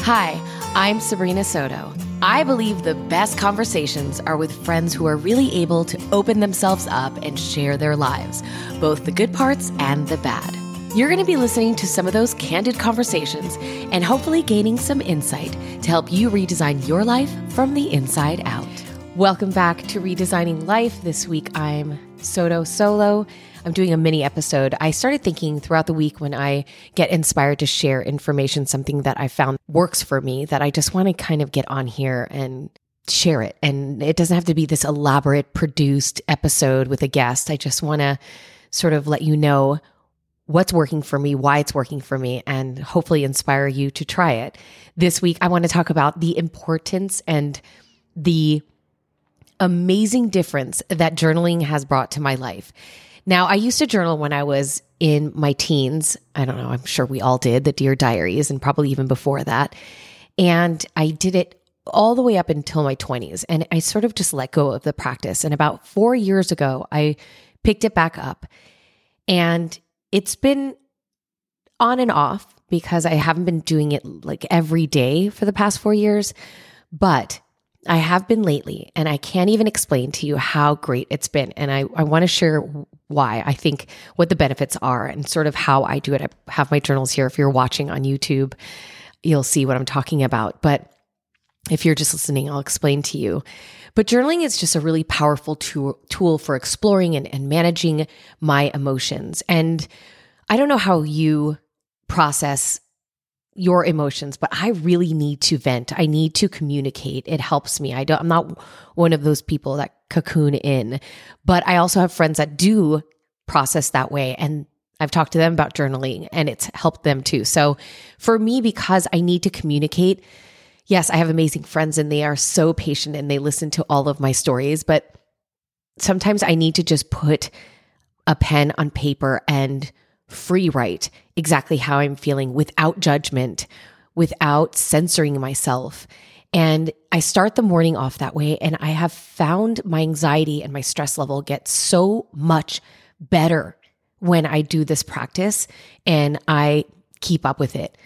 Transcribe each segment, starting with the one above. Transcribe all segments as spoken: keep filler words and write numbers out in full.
Hi, I'm Sabrina Soto. I believe the best conversations are with friends who are really able to open themselves up and share their lives, both the good parts and the bad. You're going to be listening to some of those candid conversations and hopefully gaining some insight to help you redesign your life from the inside out. Welcome back to Redesigning Life. This week, I'm Soto Solo. I'm doing a mini episode. I started thinking throughout the week when I get inspired to share information, something that I found works for me, that I just want to kind of get on here and share it. And it doesn't have to be this elaborate produced episode with a guest. I just want to sort of let you know what's working for me, why it's working for me, and hopefully inspire you to try it. This week, I want to talk about the importance and the amazing difference that journaling has brought to my life. Now, I used to journal when I was in my teens. I don't know, I'm sure we all did, the Dear Diaries, and probably even before that. And I did it all the way up until my twenties. And I sort of just let go of the practice. And about four years ago, I picked it back up. And it's been on and off because I haven't been doing it like every day for the past four years. But I have been lately, and I can't even explain to you how great it's been. And I, I want to share why I think what the benefits are and sort of how I do it. I have my journals here. If you're watching on YouTube, you'll see what I'm talking about. But if you're just listening, I'll explain to you. But journaling is just a really powerful tool, tool for exploring and, and managing my emotions. And I don't know how you process your emotions, but I really need to vent. I need to communicate. It helps me. I don't, I'm not one of those people that cocoon in, but I also have friends that do process that way. And I've talked to them about journaling and it's helped them too. So for me, because I need to communicate, yes, I have amazing friends and they are so patient and they listen to all of my stories, but sometimes I need to just put a pen on paper and free write exactly how I'm feeling without judgment, without censoring myself. And I start the morning off that way. And I have found my anxiety and my stress level get so much better when I do this practice and I keep up with it.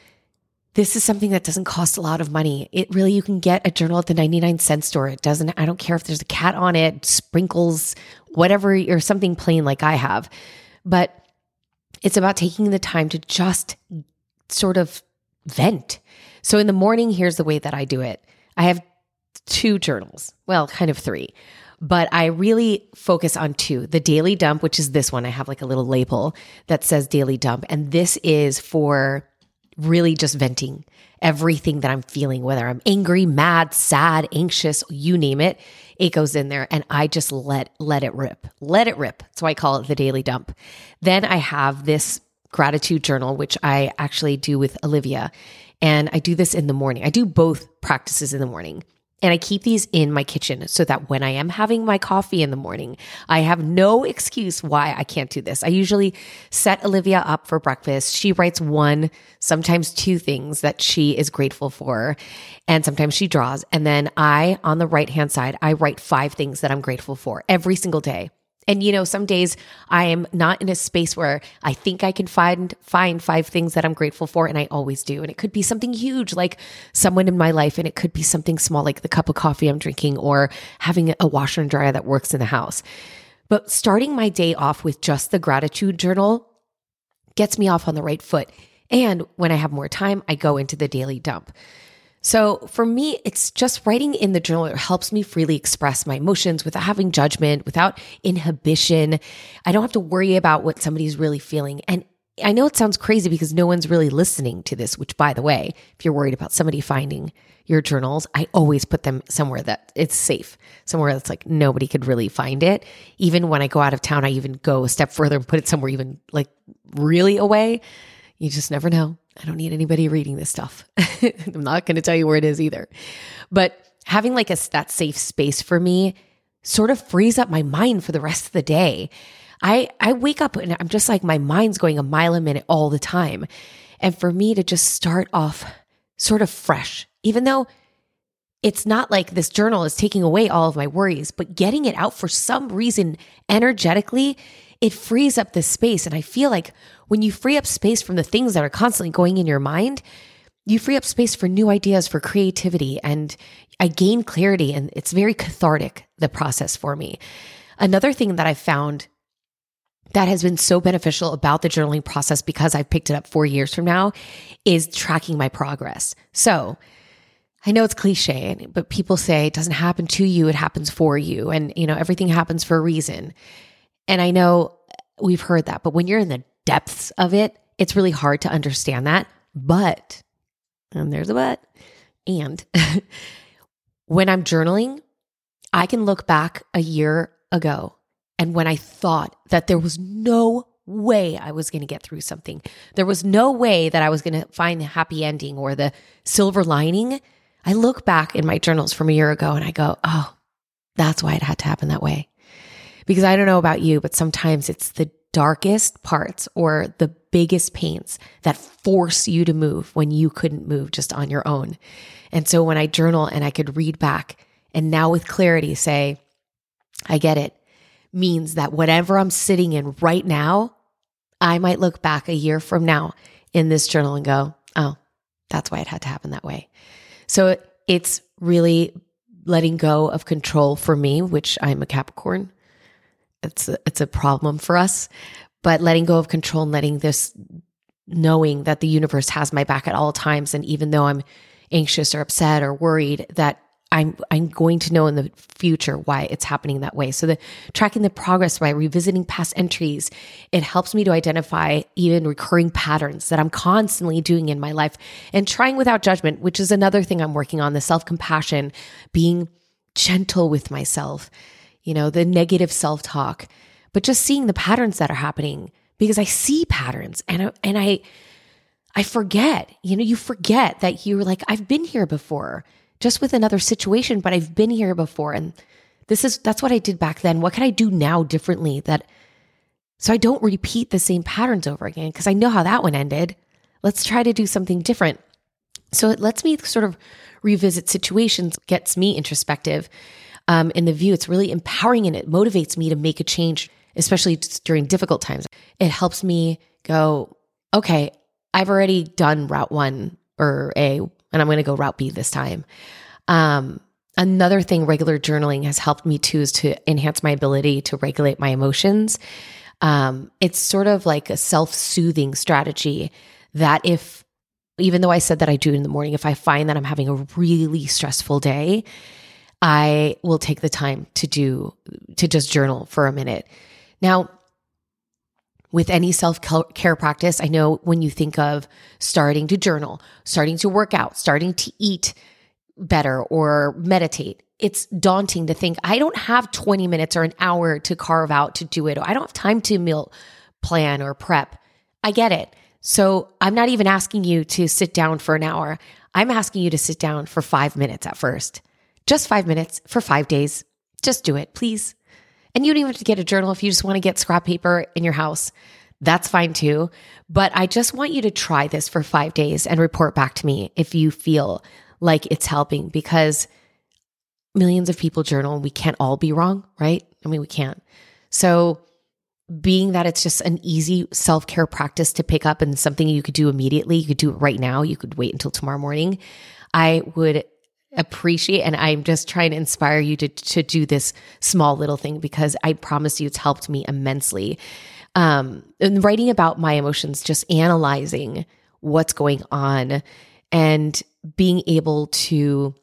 This is something that doesn't cost a lot of money. It really, you can get a journal at the ninety-nine cent store. It doesn't, I don't care if there's a cat on it, sprinkles, whatever, or something plain like I have. But it's about taking the time to just sort of vent. So in the morning, here's the way that I do it. I have two journals, well, kind of three, but I really focus on two. The daily dump, which is this one. I have like a little label that says daily dump. And this is for really just venting everything that I'm feeling, whether I'm angry, mad, sad, anxious, you name it, it goes in there and I just let, let it rip, let it rip. That's why I call it the daily dump. Then I have this gratitude journal, which I actually do with Olivia. And I do this in the morning. I do both practices in the morning. And I keep these in my kitchen so that when I am having my coffee in the morning, I have no excuse why I can't do this. I usually set Olivia up for breakfast. She writes one, sometimes two things that she is grateful for. And sometimes she draws. And then I, on the right-hand side, I write five things that I'm grateful for every single day. And, you know, some days I am not in a space where I think I can find find five things that I'm grateful for, and I always do. And it could be something huge, like someone in my life, and it could be something small, like the cup of coffee I'm drinking or having a washer and dryer that works in the house. But starting my day off with just the gratitude journal gets me off on the right foot. And when I have more time, I go into the daily dump. So for me, it's just writing in the journal. It helps me freely express my emotions without having judgment, without inhibition. I don't have to worry about what somebody's really feeling. And I know it sounds crazy because no one's really listening to this, which, by the way, if you're worried about somebody finding your journals, I always put them somewhere that it's safe, somewhere that's like nobody could really find it. Even when I go out of town, I even go a step further and put it somewhere even like really away. You just never know. I don't need anybody reading this stuff. I'm not going to tell you where it is either. But having like a that safe space for me sort of frees up my mind for the rest of the day. I, I wake up and I'm just like, my mind's going a mile a minute all the time. And for me to just start off sort of fresh, even though it's not like this journal is taking away all of my worries, but getting it out for some reason energetically, it frees up this space. And I feel like when you free up space from the things that are constantly going in your mind, you free up space for new ideas, for creativity, and I gain clarity, and it's very cathartic, the process for me. Another thing that I've found that has been so beneficial about the journaling process, because I've picked it up four years from now, is tracking my progress. So I know it's cliche, but people say it doesn't happen to you, it happens for you. And, you know, everything happens for a reason. And I know we've heard that, but when you're in the depths of it, it's really hard to understand that. But, and there's a but, and when I'm journaling, I can look back a year ago, and when I thought that there was no way I was going to get through something, there was no way that I was going to find the happy ending or the silver lining, I look back in my journals from a year ago and I go, oh, that's why it had to happen that way. Because I don't know about you, but sometimes it's the darkest parts or the biggest pains that force you to move when you couldn't move just on your own. And so when I journal and I could read back and now with clarity say, I get it, means that whatever I'm sitting in right now, I might look back a year from now in this journal and go, oh, that's why it had to happen that way. So it's really letting go of control for me, which I'm a Capricorn. It's a, it's a problem for us, but letting go of control and letting this, knowing that the universe has my back at all times. And even though I'm anxious or upset or worried, that I'm I'm going to know in the future why it's happening that way. So the tracking the progress by revisiting past entries, it helps me to identify even recurring patterns that I'm constantly doing in my life and trying without judgment, which is another thing I'm working on, the self-compassion, being gentle with myself, you know, the negative self-talk, but just seeing the patterns that are happening, because I see patterns and and I I forget, you know, you forget that you're like, I've been here before. Just with another situation, but I've been here before. And this is, that's what I did back then. What can I do now differently that, so I don't repeat the same patterns over again? Because I know how that one ended. Let's try to do something different. So it lets me sort of revisit situations, gets me introspective um, in the view. It's really empowering and it motivates me to make a change, especially during difficult times. It helps me go, okay, I've already done route one or A, and I'm going to go route B this time. Um, another thing regular journaling has helped me too is to enhance my ability to regulate my emotions. Um, it's sort of like a self-soothing strategy that if, even though I said that I do it in the morning, if I find that I'm having a really stressful day, I will take the time to do, to just journal for a minute. Now, with any self-care practice, I know when you think of starting to journal, starting to work out, starting to eat better or meditate, it's daunting to think, I don't have twenty minutes or an hour to carve out to do it. Or I don't have time to meal plan or prep. I get it. So I'm not even asking you to sit down for an hour. I'm asking you to sit down for five minutes at first. Just five minutes for five days. Just do it, please. And you don't even have to get a journal if you just want to get scrap paper in your house. That's fine too. But I just want you to try this for five days and report back to me if you feel like it's helping, because millions of people journal and we can't all be wrong, right? I mean, we can't. So being that it's just an easy self-care practice to pick up and something you could do immediately, you could do it right now, you could wait until tomorrow morning, I would appreciate, and I'm just trying to inspire you to to do this small little thing, because I promise you it's helped me immensely. Um, and writing about my emotions, just analyzing what's going on and being able to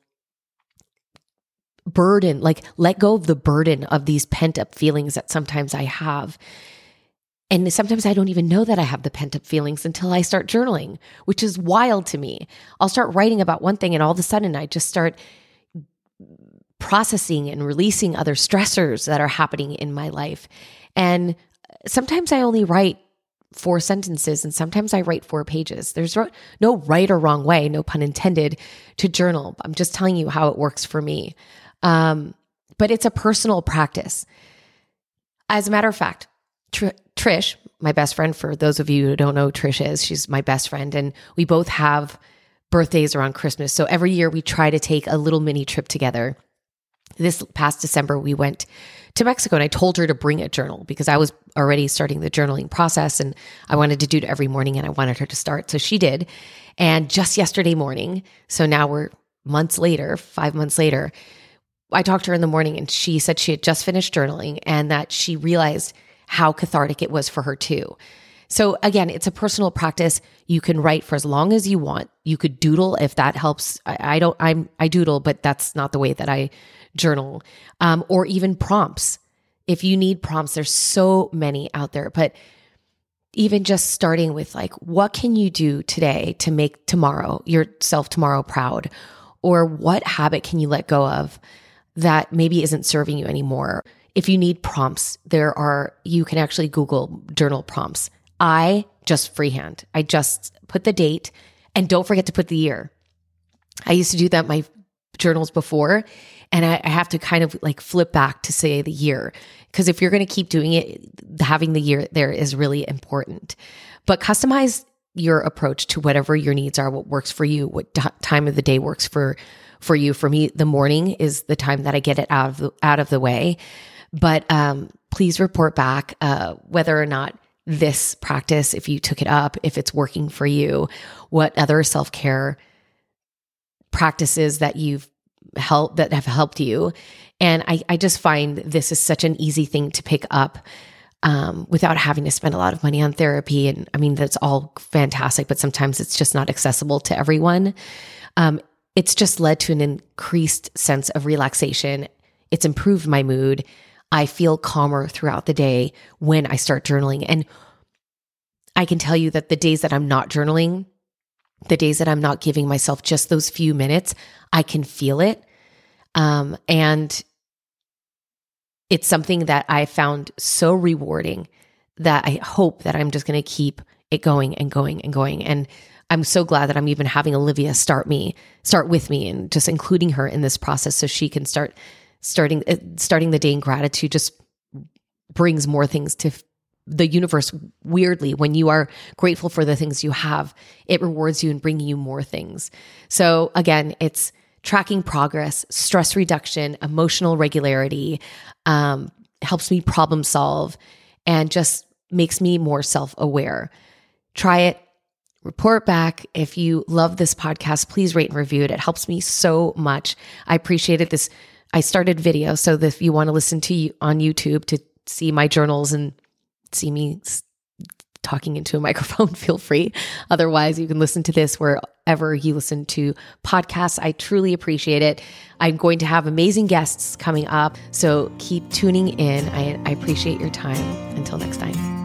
burden, like let go of the burden of these pent up feelings that sometimes I have. And sometimes I don't even know that I have the pent up feelings until I start journaling, which is wild to me. I'll start writing about one thing and all of a sudden I just start processing and releasing other stressors that are happening in my life. And sometimes I only write four sentences and sometimes I write four pages. There's no right or wrong way, no pun intended, to journal. I'm just telling you how it works for me. Um, but it's a personal practice. As a matter of fact, Tr- Trish, my best friend, for those of you who don't know who Trish is, she's my best friend, and we both have birthdays around Christmas. So every year we try to take a little mini trip together. this past December, we went to Mexico and I told her to bring a journal because I was already starting the journaling process and I wanted to do it every morning and I wanted her to start. So she did. And just yesterday morning, so now we're months later, five months later, I talked to her in the morning and she said she had just finished journaling and that she realized how cathartic it was for her too. So again, it's a personal practice. You can write for as long as you want. You could doodle if that helps. I, I don't, I'm, I doodle, but that's not the way that I journal. Um, or even prompts. If you need prompts, there's so many out there, but even just starting with like, what can you do today to make tomorrow, yourself tomorrow proud? Or what habit can you let go of that maybe isn't serving you anymore? If you need prompts, there are, you can actually Google journal prompts. I just freehand. I just put the date and don't forget to put the year. I used to do that in my journals before, and I, I have to kind of like flip back to say the year. Because if you're going to keep doing it, having the year there is really important. But customize your approach to whatever your needs are, what works for you, what t- time of the day works for, for you. For me, the morning is the time that I get it out of the, out of the way. But um, please report back uh, whether or not this practice, if you took it up, if it's working for you, what other self-care practices that you've helped, that have helped you. And I, I just find this is such an easy thing to pick up um, without having to spend a lot of money on therapy. And I mean, that's all fantastic, but sometimes it's just not accessible to everyone. Um, it's just led to an increased sense of relaxation. It's improved my mood. I feel calmer throughout the day when I start journaling. And I can tell you that the days that I'm not journaling, the days that I'm not giving myself just those few minutes, I can feel it. Um, and it's something that I found so rewarding that I hope that I'm just going to keep it going and going and going. And I'm so glad that I'm even having Olivia start me, start with me and just including her in this process so she can start starting, starting the day in gratitude just brings more things to the universe. Weirdly, when you are grateful for the things you have, it rewards you and bringing you more things. So again, it's tracking progress, stress reduction, emotional regularity, um, helps me problem solve, and just makes me more self-aware. Try it, report back. If you love this podcast, please rate and review it. It helps me so much. I appreciate it. This, I started video, so that if you want to listen to on YouTube to see my journals and see me talking into a microphone, feel free. Otherwise, you can listen to this wherever you listen to podcasts. I truly appreciate it. I'm going to have amazing guests coming up, so keep tuning in. I, I appreciate your time. Until next time.